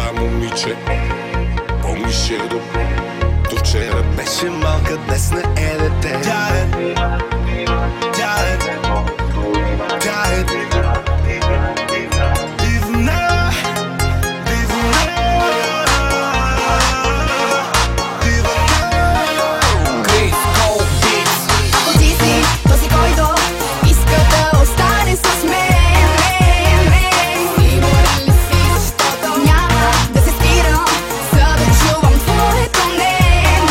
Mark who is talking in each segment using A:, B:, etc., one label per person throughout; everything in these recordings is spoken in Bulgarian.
A: момиче, помниш я до вчера беше малка, днес не е дете. Тя е дивна.
B: Ако ти си този, който иска да остане с мен, сигурен ли си, защото няма да се спирам, за да чувам твоето не.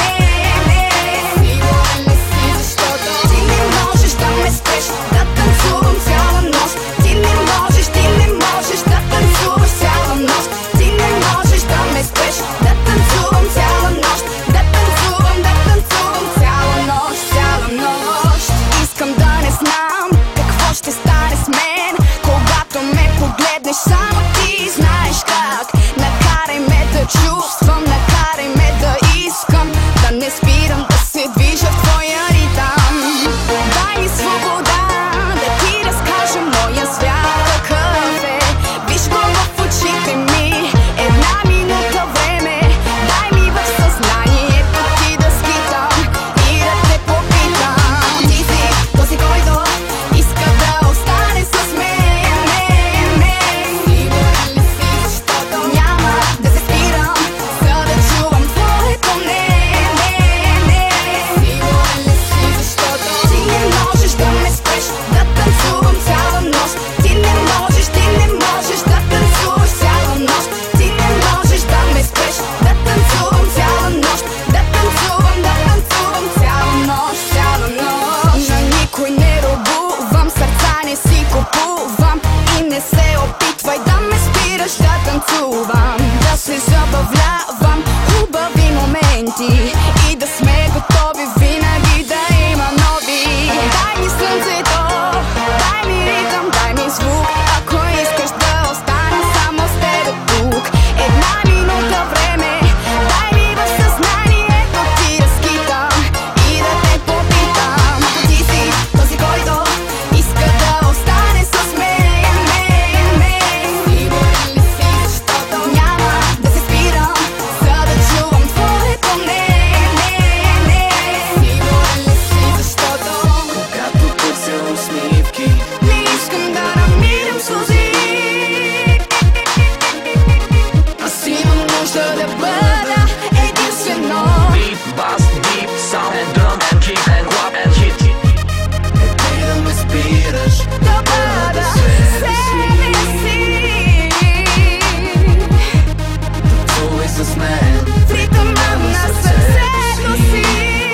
B: Сигурен ли си, защото ти не можеш да ме спреш, да танцувам цяла нощ. Ти не можеш да танцуваш цяла нощ. Ти не можеш да ме спреш, да танцувам цяла нощ. Да танцувам цяла нощ. Искам да не знам какво ще стане с мен, когато ме погледнеш, само ти знаеш как. Накарай ме да чувствам, накарай ме да искам, да не спирам да се движа в твоя ритъм. Дай ми свобода да ти разкажа моя свят какъв е. Виж го в очите ми, една минута време. Дай ми в съзнанието ти да скитам и да те попитам. Ако ти си този, който иска да остане с мен, сигурен ли си, защото няма да се спирам, за да чувам твоето не. Сигурен ли си, защото ти не можеш да ме спреш, да танцувам цяла нощ. Ти не можеш да танцуваш цяла нощ. Ти не можеш да ме спреш, да танцувам цяла нощ. Да танцувам цяла нощ. На никой не робувам, сърца не си купувам и не се опитвай да ме спираш да танцувам. Да се забавлявам, хубави моменти и да сме готови винаги да има нови. Дай ми слънцето, дай ми ритъм, дай ми звук, ако искаш да остана само с теб тук. Една минута време, дай ми в съзнанието ти да скитам и да те попитам. Ако ти си този, който иска да остане с мен, сигурен ли си, защото няма да се спирам, за да чувам твоето не. Сигурен ли си, защото
C: когато търся усмивки,
B: не искам да намирам сълзи. Аз имам нужда да бъда единствено.
C: beat, bass, deep, sound and drum and kick and clap and hit. Ти да ме спираш,
B: Да бъда себе си.
C: танцувай с мен
B: В ритъма на сърцето си.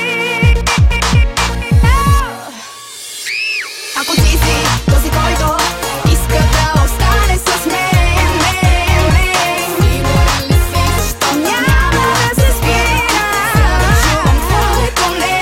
B: Ако ти си този, който иска да остане с мен, сигурен ли си, защо няма да се спирам, за да чувам твоето не.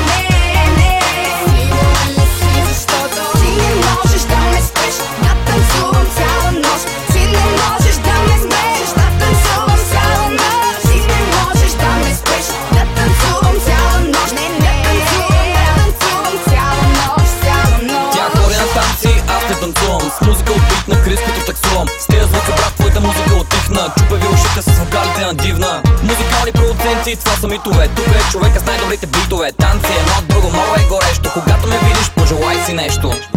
B: Сигурен ли си, защото ти не можеш да ме спреш, да танцувам цяла нощ. Ти не можеш да ме спреш, да танцувам цяла нощ. Ти не можеш да ме спреш, да танцувам цяла нощ. Да танцувам цяла нощ.
D: Тя хори на танци, аз не танцувам. С музика от бит на Крис, като таксувам. С тези звука, брат, твоята музика отихна. Чупа ви ушите с вокалите на дивна. Музикални продуценти, това са митове. Тук е човека с най-добрите битове. Танци едно от друго, много е горещо. Когато ме видиш, пожелай си нещо.